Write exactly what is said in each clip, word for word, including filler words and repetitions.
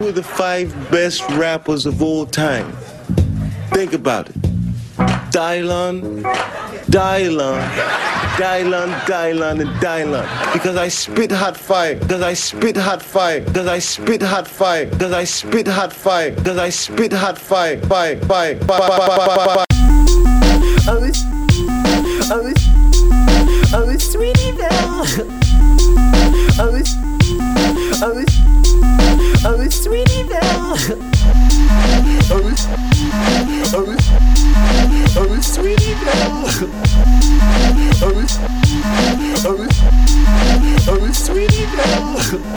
are the five best rappers of all time. Think about it. Dylon, Dylon, Dylon, Dylon, and Dylon. Because I spit hot fire. Because I spit hot fire. Because I spit hot fire. Because I spit hot fire. Because I spit hot fire. Fire, fire, fire, fire, fire. Oh, it's, oh, it's, oh, it's Sweetie Belle. Oh, it's, oh, it's, oh, it's Sweetie Belle. Oh, it's, oh, it's, oh, it's Sweetie Belle. Oh, it's, oh, it's, oh, it's Sweetie Belle.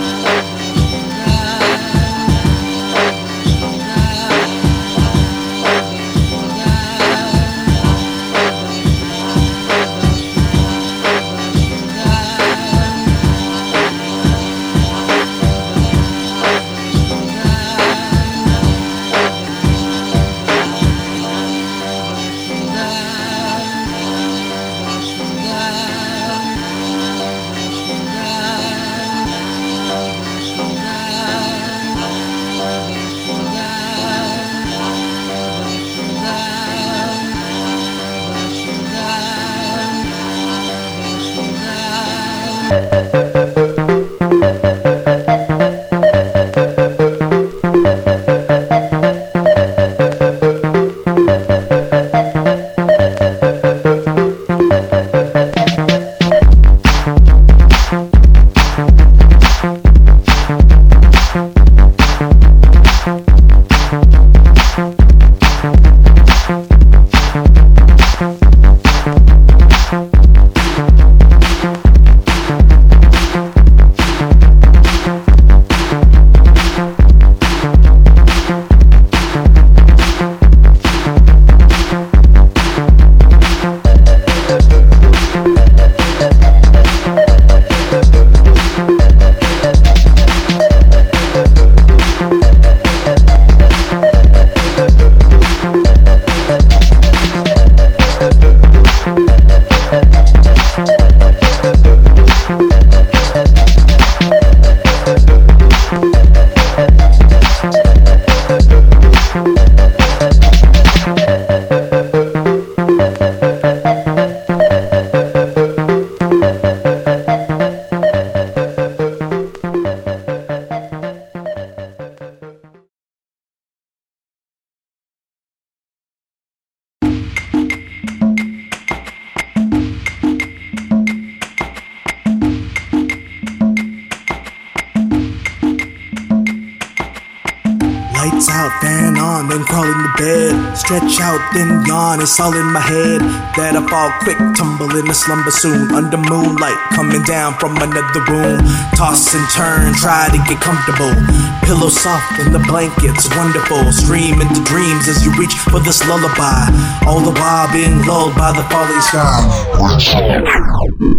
Lights out, fan on, then crawl into bed. Stretch out, then yawn, it's all in my head. That I fall quick, tumble into slumber soon. Under moonlight, coming down from another room. Toss and turn, try to get comfortable. Pillow soft in the blankets, wonderful. Stream into dreams as you reach for this lullaby. All the while being lulled by the falling sky.